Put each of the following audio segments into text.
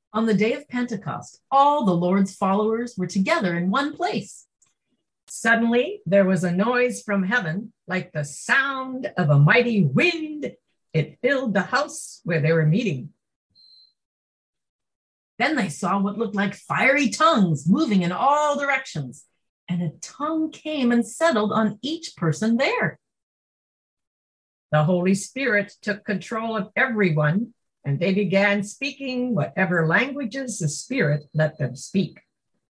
On the day of Pentecost, all the Lord's followers were together in one place. Suddenly, there was a noise from heaven like the sound of a mighty wind. It filled the house where they were meeting. Then they saw what looked like fiery tongues moving in all directions, and a tongue came and settled on each person there. The Holy Spirit took control of everyone, and they began speaking whatever languages the Spirit let them speak.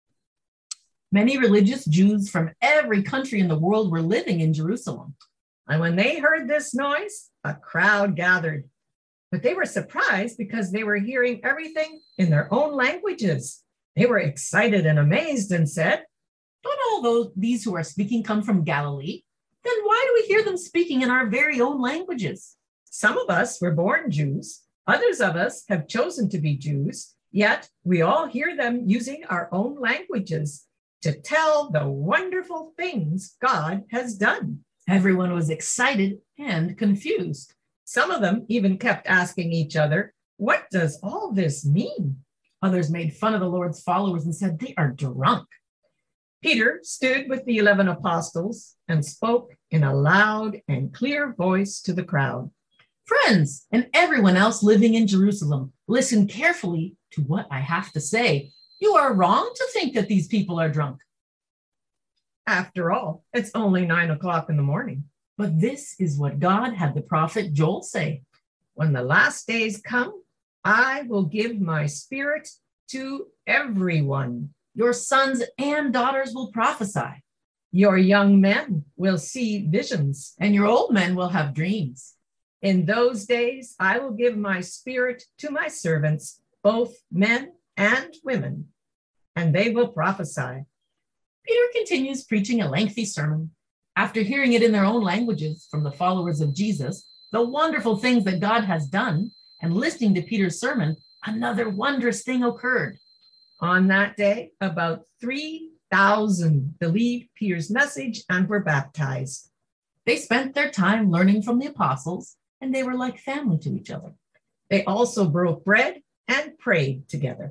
Many religious Jews from every country in the world were living in Jerusalem. And when they heard this noise, a crowd gathered. But they were surprised because they were hearing everything in their own languages. They were excited and amazed and said, "Don't all these who are speaking come from Galilee? Then why do we hear them speaking in our very own languages?" Some of us were born Jews. Others of us have chosen to be Jews. Yet we all hear them using our own languages to tell the wonderful things God has done. Everyone was excited and confused. Some of them even kept asking each other, "What does all this mean?" Others made fun of the Lord's followers and said, "They are drunk." Peter stood with the 11 apostles and spoke in a loud and clear voice to the crowd. "Friends, and everyone else living in Jerusalem, listen carefully to what I have to say. You are wrong to think that these people are drunk. After all, it's only 9 o'clock in the morning. But this is what God had the prophet Joel say. When the last days come, I will give my Spirit to everyone. Your sons and daughters will prophesy. Your young men will see visions. And your old men will have dreams. In those days, I will give my Spirit to my servants, both men and women, and they will prophesy." Peter continues preaching a lengthy sermon. After hearing it in their own languages from the followers of Jesus, the wonderful things that God has done, and listening to Peter's sermon, another wondrous thing occurred. On that day, about 3,000 believed Peter's message and were baptized. They spent their time learning from the apostles, and they were like family to each other. They also broke bread and prayed together.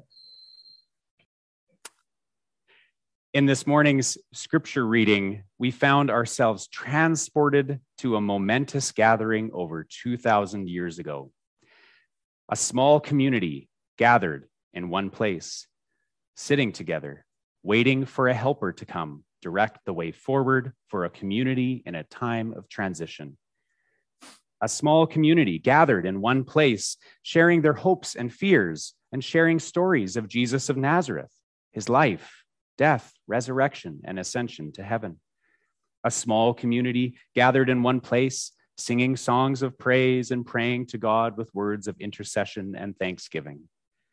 In this morning's scripture reading, we found ourselves transported to a momentous gathering over 2,000 years ago. A small community gathered in one place, sitting together, waiting for a helper to come, direct the way forward for a community in a time of transition. A small community gathered in one place, sharing their hopes and fears and sharing stories of Jesus of Nazareth, his life, death, resurrection, and ascension to heaven. A small community gathered in one place, singing songs of praise and praying to God with words of intercession and thanksgiving.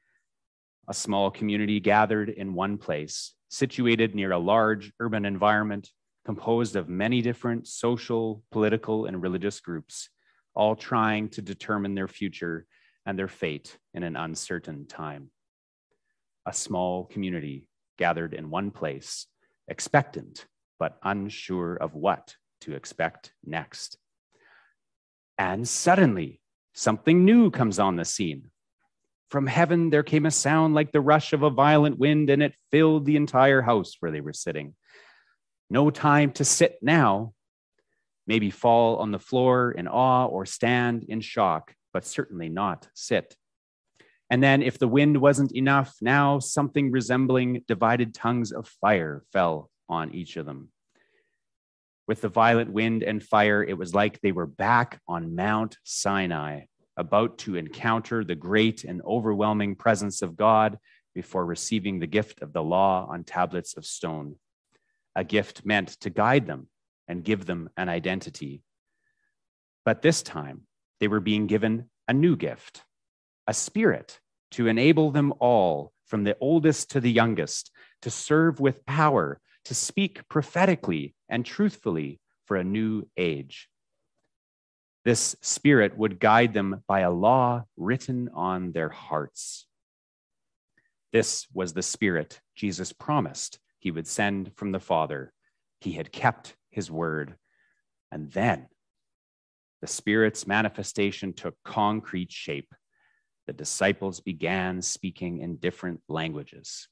A small community gathered in one place, situated near a large urban environment composed of many different social, political, and religious groups, all trying to determine their future and their fate in an uncertain time. A small community gathered in one place, expectant but unsure of what to expect next. And suddenly, something new comes on the scene. From heaven, there came a sound like the rush of a violent wind, and it filled the entire house where they were sitting. No time to sit now, maybe fall on the floor in awe or stand in shock, but certainly not sit. And then if the wind wasn't enough, now something resembling divided tongues of fire fell on each of them. With the violent wind and fire, it was like they were back on Mount Sinai, about to encounter the great and overwhelming presence of God before receiving the gift of the law on tablets of stone, a gift meant to guide them and give them an identity. But this time, they were being given a new gift, a spirit to enable them all, from the oldest to the youngest, to serve with power, to speak prophetically and truthfully for a new age. This spirit would guide them by a law written on their hearts. This was the spirit Jesus promised he would send from the Father. He had kept his word. And then the Spirit's manifestation took concrete shape. the disciples began speaking in different languages.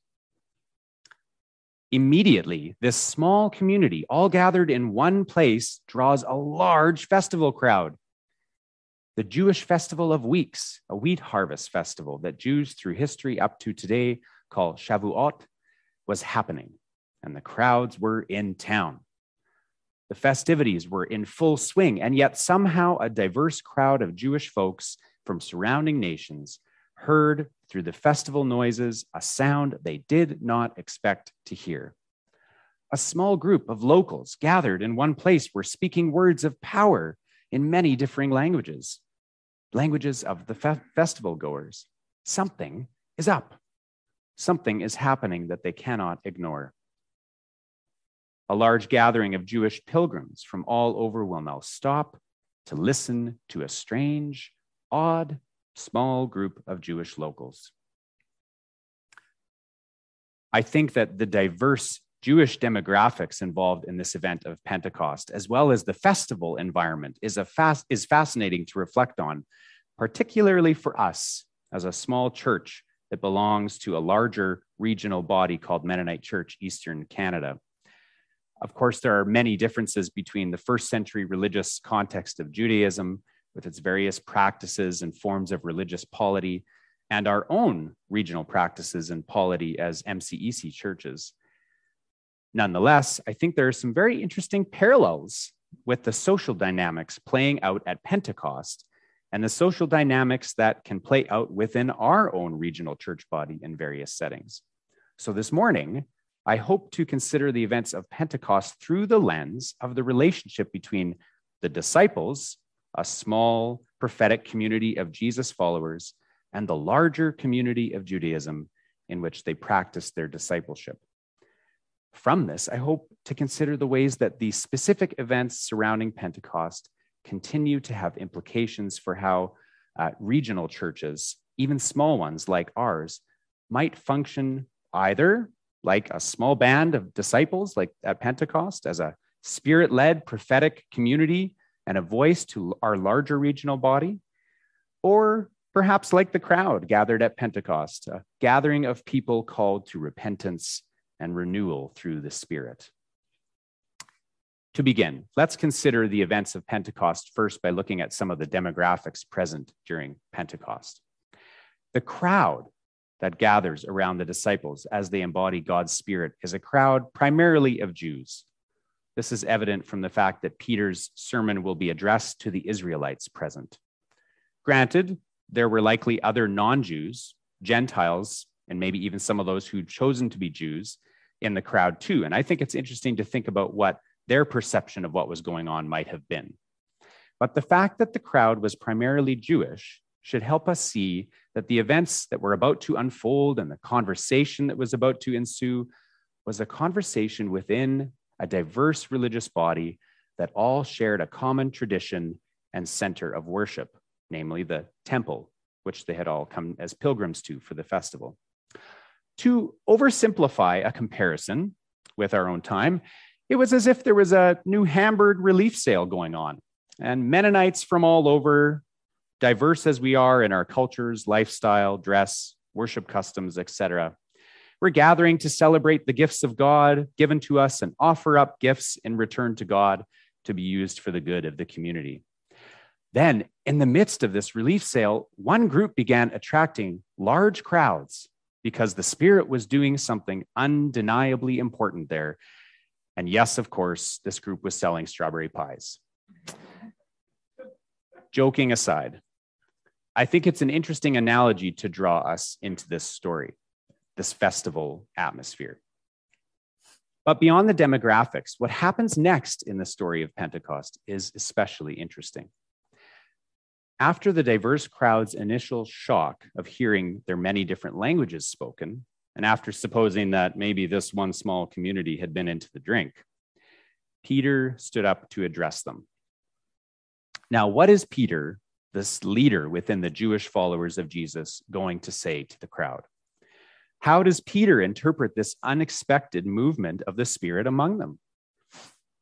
Immediately, this small community, all gathered in one place, draws a large festival crowd. The Jewish Festival of Weeks, a wheat harvest festival that Jews through history up to today call Shavuot, was happening, and the crowds were in town. The festivities were in full swing, and yet somehow a diverse crowd of Jewish folks from surrounding nations heard through the festival noises a sound they did not expect to hear. A small group of locals gathered in one place were speaking words of power in many differing languages of the festival goers. Something is up. Something is happening that they cannot ignore. A large gathering of Jewish pilgrims from all over will now stop to listen to a strange, odd, small group of Jewish locals. I think that the diverse Jewish demographics involved in this event of Pentecost, as well as the festival environment, is fascinating to reflect on, particularly for us as a small church that belongs to a larger regional body called Mennonite Church, Eastern Canada. Of course, there are many differences between the first century religious context of Judaism, with its various practices and forms of religious polity, and our own regional practices and polity as MCEC churches. Nonetheless, I think there are some very interesting parallels with the social dynamics playing out at Pentecost and the social dynamics that can play out within our own regional church body in various settings. So this morning, I hope to consider the events of Pentecost through the lens of the relationship between the disciples, a small prophetic community of Jesus followers, and the larger community of Judaism in which they practice their discipleship. From this, I hope to consider the ways that the specific events surrounding Pentecost continue to have implications for how regional churches, even small ones like ours, might function either like a small band of disciples like at Pentecost, as a spirit-led prophetic community and a voice to our larger regional body, or perhaps like the crowd gathered at Pentecost, a gathering of people called to repentance and renewal through the Spirit. To begin, let's consider the events of Pentecost first by looking at some of the demographics present during Pentecost. The crowd that gathers around the disciples as they embody God's Spirit is a crowd primarily of Jews. This is evident from the fact that Peter's sermon will be addressed to the Israelites present. Granted, there were likely other non-Jews, Gentiles, and maybe even some of those who'd chosen to be Jews in the crowd too. And I think it's interesting to think about what their perception of what was going on might have been. But the fact that the crowd was primarily Jewish should help us see that the events that were about to unfold and the conversation that was about to ensue was a conversation within a diverse religious body that all shared a common tradition and center of worship, namely the temple, which they had all come as pilgrims to for the festival. To oversimplify a comparison with our own time, it was as if there was a New Hamburg relief sale going on, and Mennonites from all over, diverse as we are in our cultures, lifestyle, dress, worship customs, etc., we're gathering to celebrate the gifts of God given to us and offer up gifts in return to God to be used for the good of the community. Then, in the midst of this relief sale, one group began attracting large crowds because the Spirit was doing something undeniably important there. And yes, of course, this group was selling strawberry pies. Joking aside, I think it's an interesting analogy to draw us into this story, this festival atmosphere. But beyond the demographics, what happens next in the story of Pentecost is especially interesting. After the diverse crowd's initial shock of hearing their many different languages spoken, and after supposing that maybe this one small community had been into the drink, Peter stood up to address them. Now, what is Peter, this leader within the Jewish followers of Jesus, going to say to the crowd? How does Peter interpret this unexpected movement of the Spirit among them?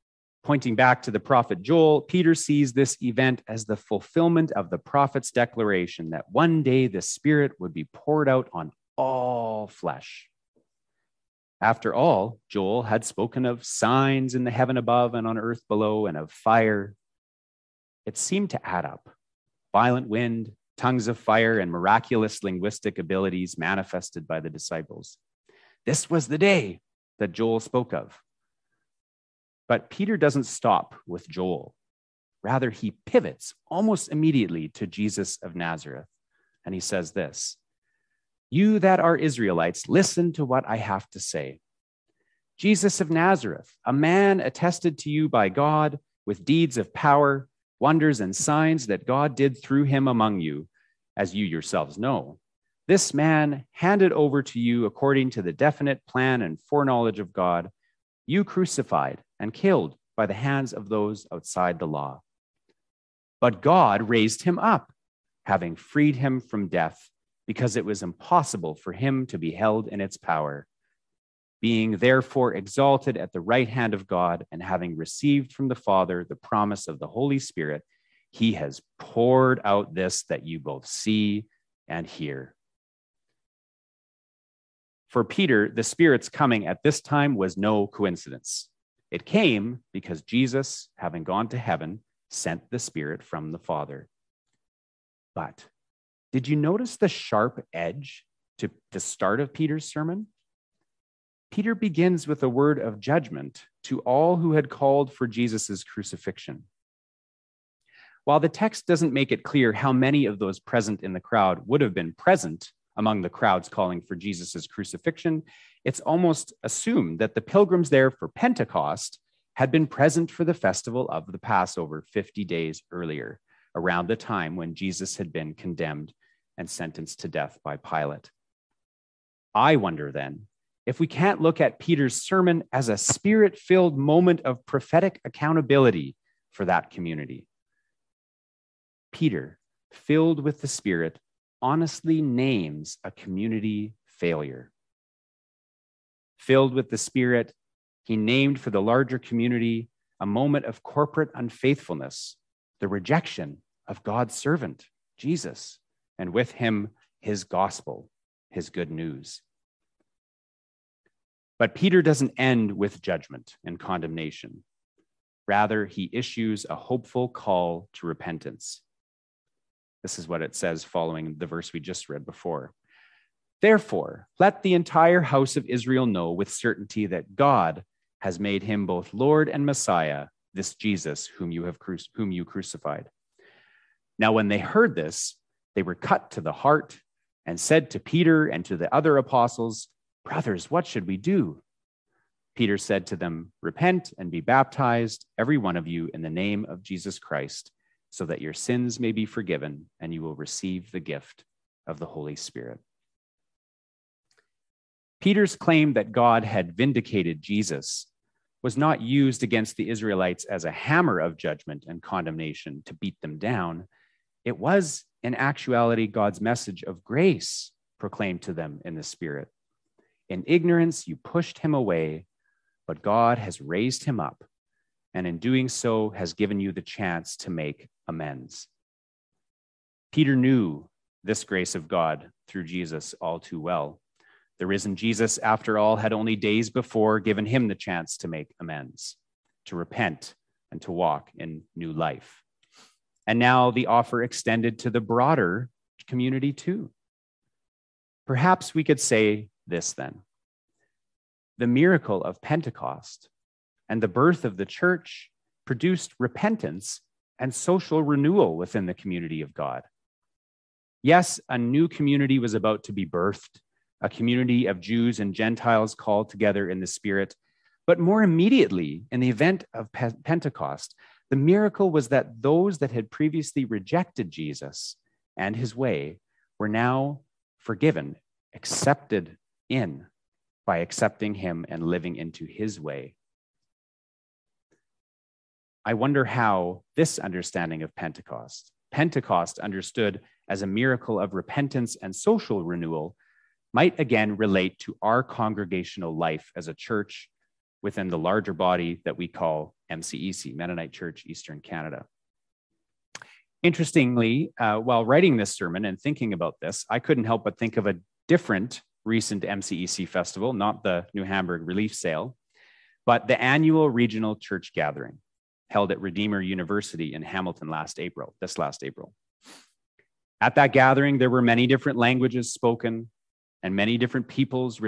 Pointing back to the prophet Joel, Peter sees this event as the fulfillment of the prophet's declaration that one day the Spirit would be poured out on all flesh. After all, Joel had spoken of signs in the heaven above and on earth below and of fire. It seemed to add up. Violent wind, tongues of fire, and miraculous linguistic abilities manifested by the disciples. This was the day that Joel spoke of. But Peter doesn't stop with Joel. Rather, he pivots almost immediately to Jesus of Nazareth. And he says this, "You that are Israelites, listen to what I have to say. Jesus of Nazareth, a man attested to you by God with deeds of power, wonders and signs that God did through him among you, as you yourselves know. This man handed over to you according to the definite plan and foreknowledge of God, you crucified and killed by the hands of those outside the law. But God raised him up, having freed him from death, because it was impossible for him to be held in its power. Being therefore exalted at the right hand of God, and having received from the Father the promise of the Holy Spirit, he has poured out this that you both see and hear." For Peter, the Spirit's coming at this time was no coincidence. It came because Jesus, having gone to heaven, sent the Spirit from the Father. But did you notice the sharp edge to the start of Peter's sermon? Peter begins with a word of judgment to all who had called for Jesus' crucifixion. While the text doesn't make it clear how many of those present in the crowd would have been present among the crowds calling for Jesus' crucifixion, it's almost assumed that the pilgrims there for Pentecost had been present for the festival of the Passover 50 days earlier, around the time when Jesus had been condemned and sentenced to death by Pilate. I wonder then, if we can't look at Peter's sermon as a Spirit-filled moment of prophetic accountability for that community. Peter, filled with the Spirit, honestly names a community failure. Filled with the Spirit, he named for the larger community a moment of corporate unfaithfulness, the rejection of God's servant, Jesus, and with him, his gospel, his good news. But Peter doesn't end with judgment and condemnation. Rather, he issues a hopeful call to repentance. This is what it says following the verse we just read before. "Therefore, let the entire house of Israel know with certainty that God has made him both Lord and Messiah, this Jesus whom you crucified." Now, when they heard this, they were cut to the heart and said to Peter and to the other apostles, "Brothers, what should we do?" Peter said to them, "Repent and be baptized, every one of you, in the name of Jesus Christ, so that your sins may be forgiven and you will receive the gift of the Holy Spirit." Peter's claim that God had vindicated Jesus was not used against the Israelites as a hammer of judgment and condemnation to beat them down. It was, in actuality, God's message of grace proclaimed to them in the Spirit. In ignorance, you pushed him away, but God has raised him up, and in doing so has given you the chance to make amends. Peter knew this grace of God through Jesus all too well. The risen Jesus, after all, had only days before given him the chance to make amends, to repent, and to walk in new life. And now the offer extended to the broader community too. Perhaps we could say this then. The miracle of Pentecost and the birth of the church produced repentance and social renewal within the community of God. Yes, a new community was about to be birthed, a community of Jews and Gentiles called together in the Spirit. But more immediately, in the event of Pentecost, the miracle was that those that had previously rejected Jesus and his way were now forgiven, accepted in by accepting him and living into his way. I wonder how this understanding of Pentecost understood as a miracle of repentance and social renewal, might again relate to our congregational life as a church within the larger body that we call MCEC, Mennonite Church, Eastern Canada. Interestingly, while writing this sermon and thinking about this, I couldn't help but think of a different recent MCEC festival, not the New Hamburg Relief Sale, but the annual regional church gathering held at Redeemer University in Hamilton this last April. At that gathering, there were many different languages spoken and many different peoples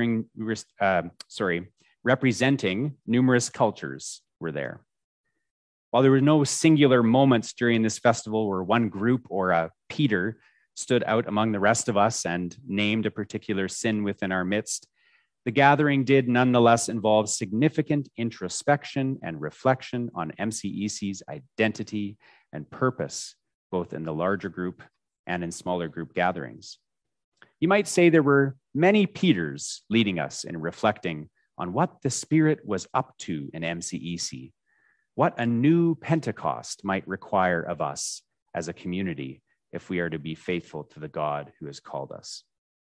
representing numerous cultures were there. While there were no singular moments during this festival where one group or a Peter stood out among the rest of us and named a particular sin within our midst, the gathering did nonetheless involve significant introspection and reflection on MCEC's identity and purpose, both in the larger group and in smaller group gatherings. You might say there were many Peters leading us in reflecting on what the Spirit was up to in MCEC, what a new Pentecost might require of us as a community if we are to be faithful to the God who has called us.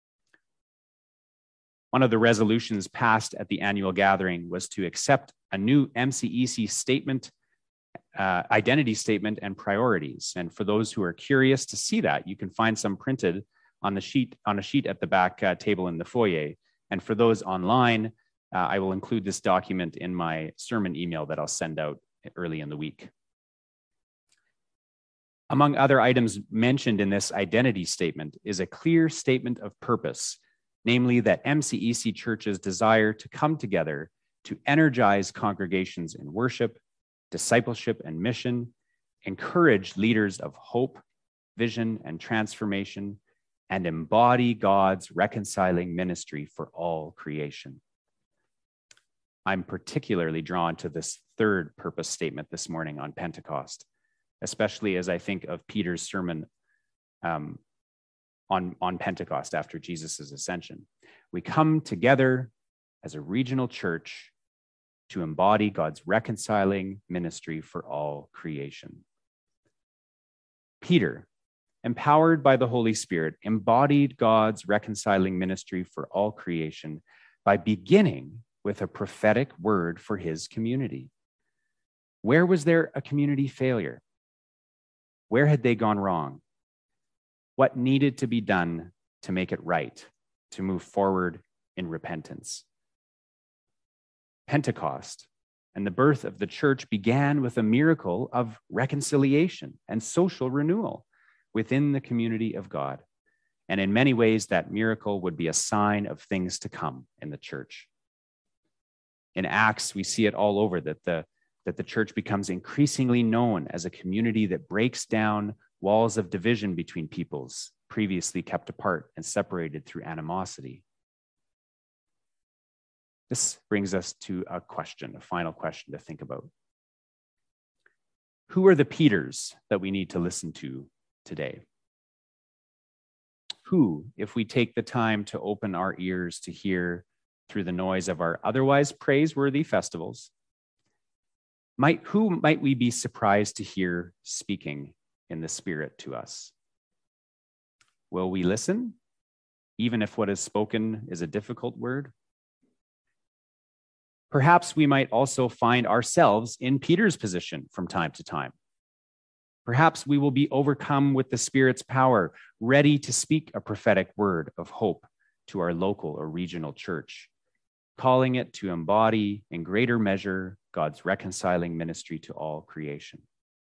One of the resolutions passed at the annual gathering was to accept a new MCEC statement, identity statement, and priorities. And for those who are curious to see that, you can find some printed on a sheet at the back table in the foyer. And for those online, I will include this document in my sermon email that I'll send out early in the week. Among other items mentioned in this identity statement is a clear statement of purpose, namely that MCEC churches desire to come together to energize congregations in worship, discipleship, and mission, encourage leaders of hope, vision, and transformation, and embody God's reconciling ministry for all creation. I'm particularly drawn to this third purpose statement this morning on Pentecost, especially as I think of Peter's sermon on Pentecost after Jesus' ascension. We come together as a regional church to embody God's reconciling ministry for all creation. Peter, empowered by the Holy Spirit, embodied God's reconciling ministry for all creation by beginning with a prophetic word for his community. Where was there a community failure? Where had they gone wrong? What needed to be done to make it right, to move forward in repentance? Pentecost and the birth of the church began with a miracle of reconciliation and social renewal within the community of God. And in many ways, that miracle would be a sign of things to come in the church. In Acts, we see it all over, that the church becomes increasingly known as a community that breaks down walls of division between peoples previously kept apart and separated through animosity. This brings us to a final question to think about. Who are the Peters that we need to listen to today? Who, if we take the time to open our ears to hear through the noise of our otherwise praiseworthy festivals, who might we be surprised to hear speaking in the Spirit to us? Will we listen, even if what is spoken is a difficult word? Perhaps we might also find ourselves in Peter's position from time to time. Perhaps we will be overcome with the Spirit's power, ready to speak a prophetic word of hope to our local or regional church, calling it to embody in greater measure God's reconciling ministry to all creation.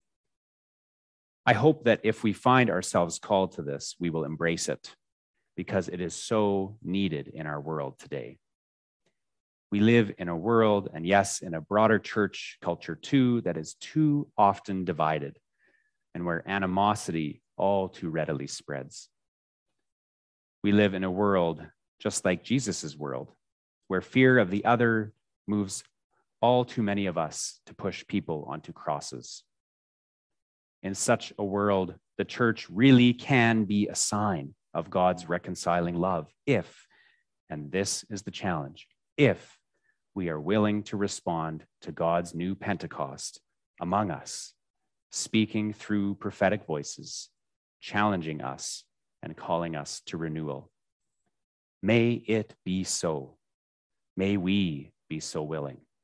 I hope that if we find ourselves called to this, we will embrace it, because it is so needed in our world today. We live in a world, and yes, in a broader church culture too, that is too often divided, and where animosity all too readily spreads. We live in a world just like Jesus's world, where fear of the other moves all too many of us to push people onto crosses. In such a world, the church really can be a sign of God's reconciling love if, and this is the challenge, if we are willing to respond to God's new Pentecost among us, speaking through prophetic voices, challenging us and calling us to renewal. May it be so. May we be so willing.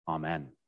Amen.